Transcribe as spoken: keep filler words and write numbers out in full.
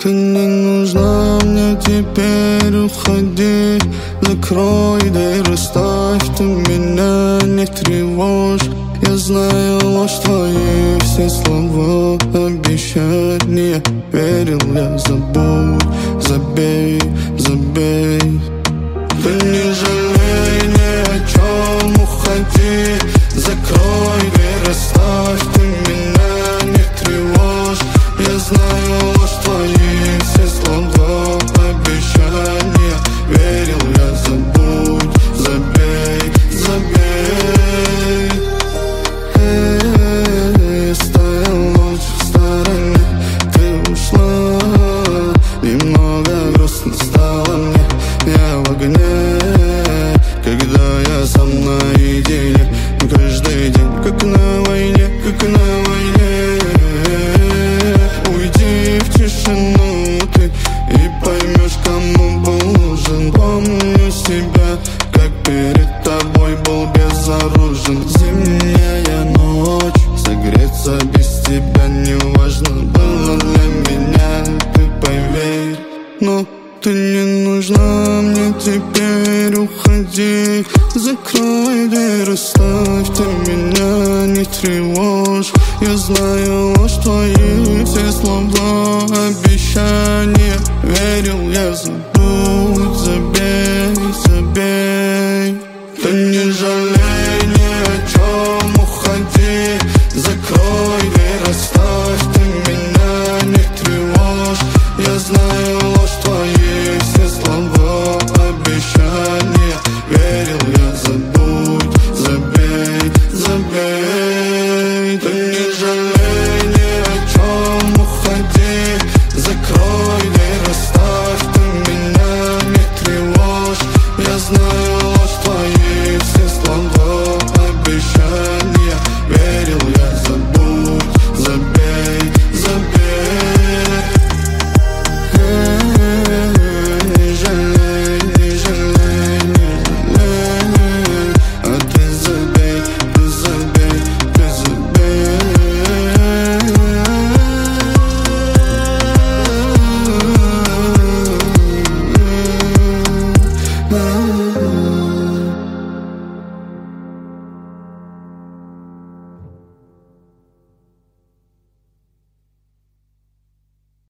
Ты не нужна мне, теперь уходи. Закрой дверь, расставь, ты меня не тревожь. Я знаю ложь твои, все слова, обещания. Верил я, забудь, забей, забей. Ты не жалей ни о чем, уходи. Закрой дверь, расставь, ты меня не тревожь. Я знаю ложь твои, все слова, обещания. Верил я, забудь, забей, забей. Эй, стоял ночь в стороне, ты ушла. Немного грустно стало мне, я в огне, когда я сам наедине. Каждый день, как на войне, как на войне. Уйди в тишину ты и поймешь, кому был нужен. Помню себя, как перед тобой был безоружен. Зимняя ночь, согреться без тебя не важно было для меня, ты поверь. Но ты не нужна мне, теперь уходи. Закрой дверь, оставь, ты меня не тревожь. Я знаю ложь твои, все слова, обещания. Верил я, забудь, забей, забей.